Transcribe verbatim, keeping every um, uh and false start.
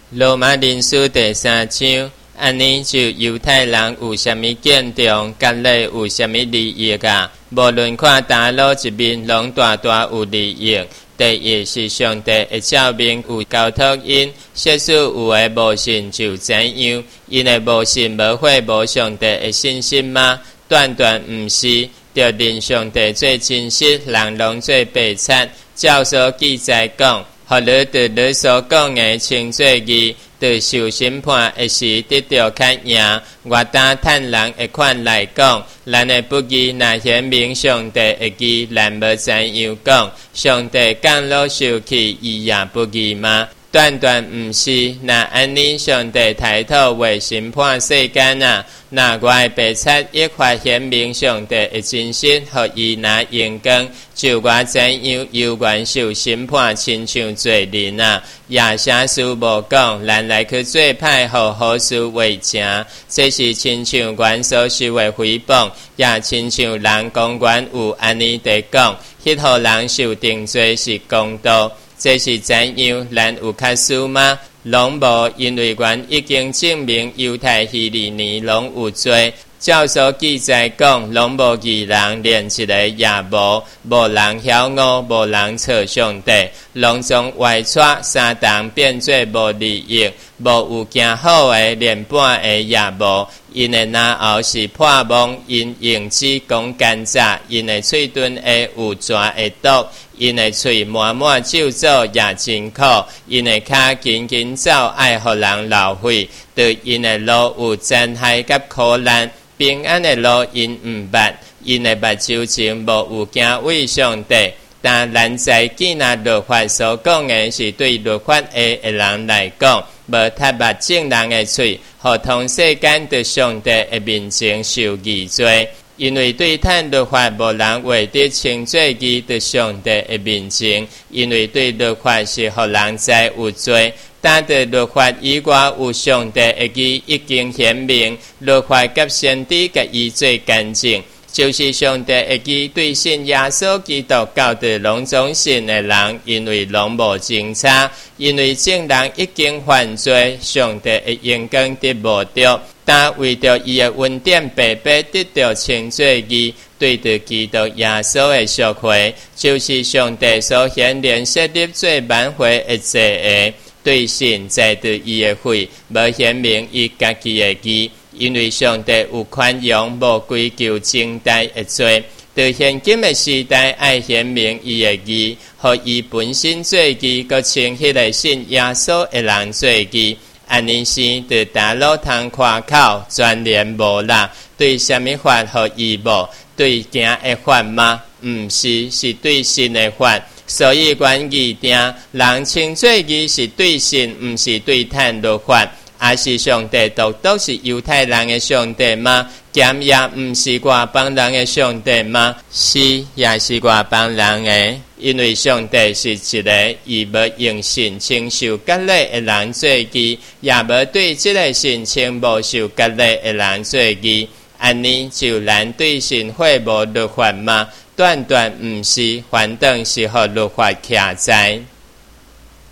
罗马人书第三章，安尼就犹太人有啥物见重，甲咧有啥物利益啊？无论看大路一面，拢大大有利益。第一是上帝会照明有交托因，即使有诶无信就怎样？因诶无信无会无上帝诶信心吗？断断毋是，着认上帝最真实，人拢最白贼。照所记载讲，互你对你所讲诶称作义，对受审判会时得到较赢。我打趁人一款来讲，咱诶不义若显明上帝会义，咱无怎样讲？上帝降落受气，伊也不义吗？断断毋是，若安尼上帝抬头为审判世间啊！若我的白贼一发显明上帝的真实，互伊拿阳光，就我怎样有缘受审判，亲像罪人啊！也啥事无讲，咱来去做歹，互好事为正，这是亲像阮所受的诽谤，也亲像人讲阮有安尼地讲，迄互人受定罪是公道。这是怎样？咱有较输吗？拢无，因为阮已经证明犹太希利尼拢有罪。照所记载讲，拢无义人，连一个也无，无人晓悟，无人测上帝，拢总歪错，三当变做无利益，无有行好的，连半个也无。因的那后是破梦，因用指讲奸诈，因的喙唇会有蛇会毒，因的喙满满咒诅也真苦，因的脚紧紧走，爱互人流血，对因的路有灾害甲苦难。平安的路因毋捌，因的目睭前无有惊畏上帝。但咱在记那律法所讲的是对律法的人来讲，无ทับ正人的喙，互通世间对上帝的面前受义罪。因为对趁律法无人为得称作义对上帝的面前，因为对律法是互人知有罪。但对律法以外有上帝的义已经显明，律法甲先知甲伊最干净，就是上帝的义对信耶稣基督教的拢总信的人，因为拢无争吵，因为正人已经犯罪，上帝的阳光得无着。但为着伊的恩典白白得到称作义，对着基督耶稣的赎回，就是上帝所显连设立最挽回的罪恶。对神在对伊的血，无显明伊家己的义，因为上帝有宽容，无归咎正代的罪。在现今的时代，爱显明伊的义，互伊本身做义，佮称迄个信耶稣的人做义。安尼时，对大路通夸口，全然无啦。对什么法互伊无？对行的法吗？毋是，是对神的法。所以阮义定，人称作义是对神，毋是对趁律法。也是上帝独独是犹太人的上帝吗？兼也毋是外邦人的上帝吗？是，也是外邦人的。因为上帝是一个，伊无用神称受割礼的人做义，也无对这个神称无受割礼的人做义。安尼就咱对神会无律法吗？断断毋是，反正是互律法徛在。